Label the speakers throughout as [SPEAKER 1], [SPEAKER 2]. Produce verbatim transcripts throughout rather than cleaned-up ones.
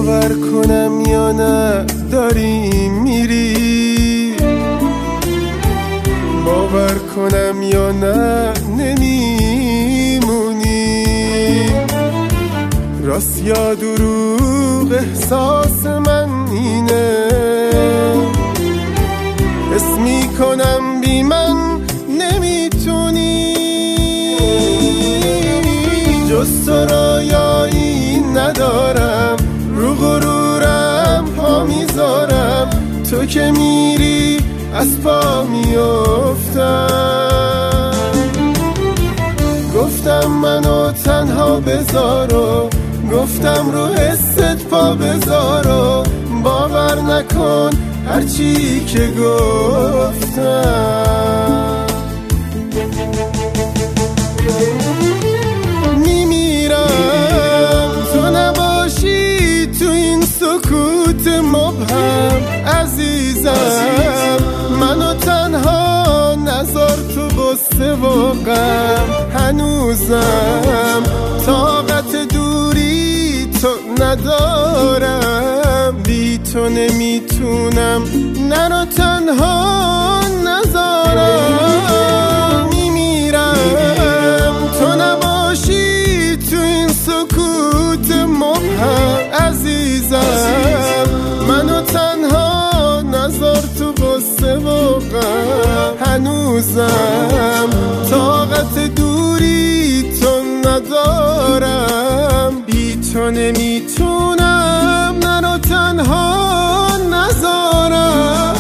[SPEAKER 1] باور کنم یا نه داری میری، باور کنم یا نه نمیمونی. راست یا دروغ احساس من اینه، حس میکنم بی من نمیتونی. جز تو رویایی ندارم، رو غرورم پا میذارم، تو که میری از پا میافتم. گفتم منو تنها بذارو، گفتم رو حست پا بذارو، باور نکن هرچی که گفتم. میمیرم تو نباشی تو این سکوت مبهم. عزیزم منو تنها نذار تو غصه و غم. هنوزم طاقت دوری تو ندارم، بی تو نمیتونم نرو تنها نذارم. میمیرم تو نباشی تو این سکوت مبهم. عزیزم منو تنها نذار تو غصه و غم. هنوزم طاقت دوری تو ندارم، بی تو نمیتونم نرو تنها نذارم.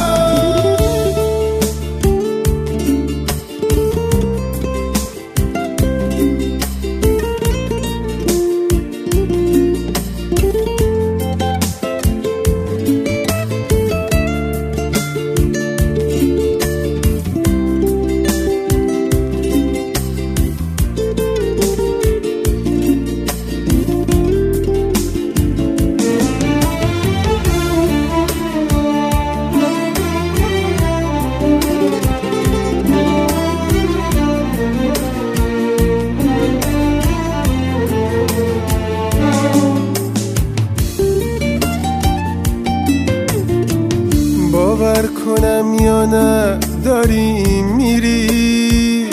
[SPEAKER 1] باور کنم یا نه داری میری،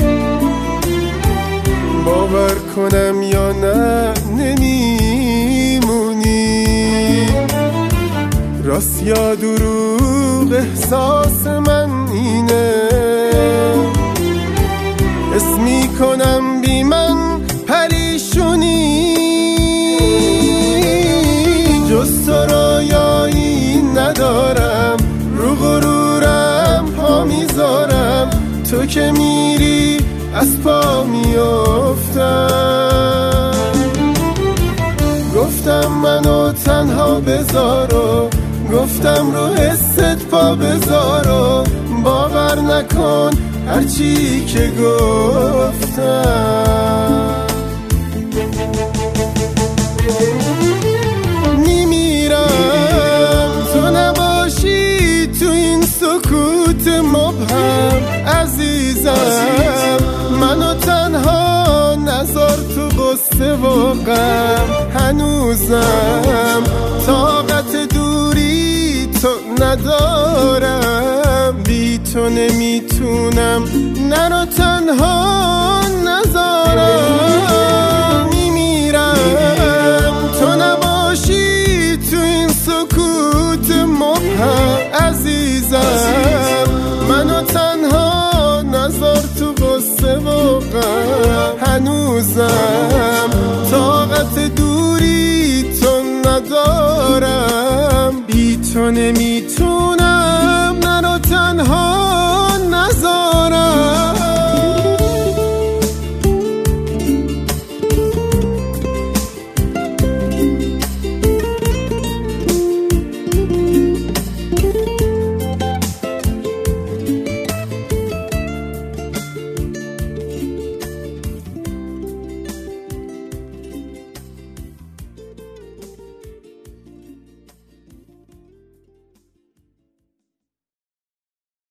[SPEAKER 1] باور کنم یا نه نمیمونی. راست یا دروغ احساس من اینه، حس میکنم بی من پریشونی. جز تو رویایی ندارم، رو غرورم پا میذارم، تو که میری از پا میافتم. گفتم منو تنها بذارو، گفتم رو حست پا بذارو، باور نکن هرچی که گفتم. میمیرم تو نباشی تو این سکوت مبهم. عزیزم منو تنها نذار تو غصه و غم. هنوزم طاقت دوری تو ندارم، بی تو نمیتونم نرو تنها نذارم. میمیرم تو نباشی تو این سکوت مبهم. عزیزم منو تنها نذار تو غصه و غم. هنوزم طاقت دوری تو ندارم، بی تو نمیتونم